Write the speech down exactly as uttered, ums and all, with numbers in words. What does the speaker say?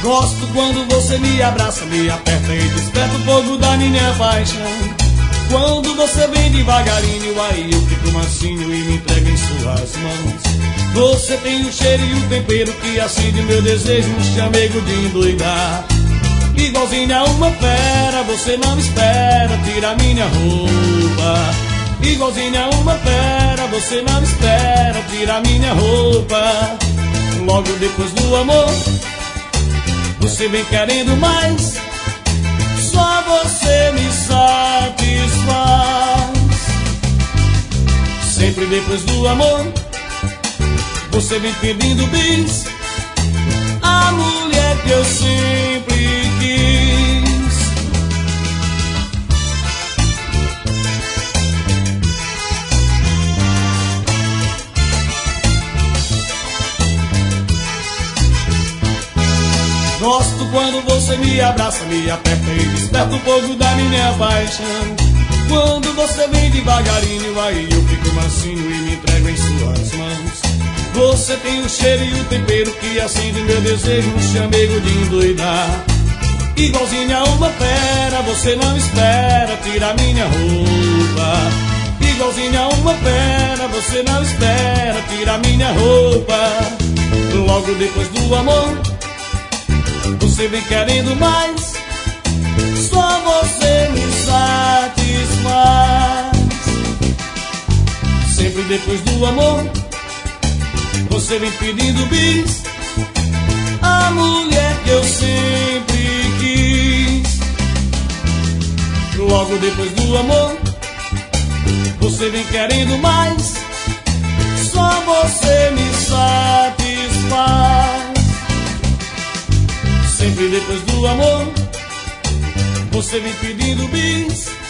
Gosto quando você me abraça, me aperta e desperta o fogo da minha paixão. Quando você vem devagarinho, aí eu fico mansinho e me entrego em suas mãos. Você tem o cheiro e o tempero que acende meu desejo, um chamego de endoidar. Igualzinha a uma fera, você não espera, tira minha roupa. Igualzinha a uma fera, você não espera, tira minha roupa. Logo depois do amor, você vem querendo mais, só você me satisfaz. Sempre depois do amor, você vem pedindo bis, a mulher que eu sempre quis. Gosto quando você me abraça, me aperta e desperta o fogo da minha paixão. Quando você vem devagarinho, aí eu fico mansinho e me entrego em suas mãos. Você tem o cheiro e o tempero que acende meu desejo, um chamego de endoidar. Igualzinha a uma fera, você não espera, tira minha roupa. Igualzinha a uma fera, você não espera, tira minha roupa. Logo depois do amor, você vem querendo mais, só você me satisfaz. Sempre depois do amor, você vem pedindo bis, a mulher que eu sempre quis. Logo depois do amor, você vem querendo mais, só você me satisfaz. Sempre depois do amor, você vem pedindo bis,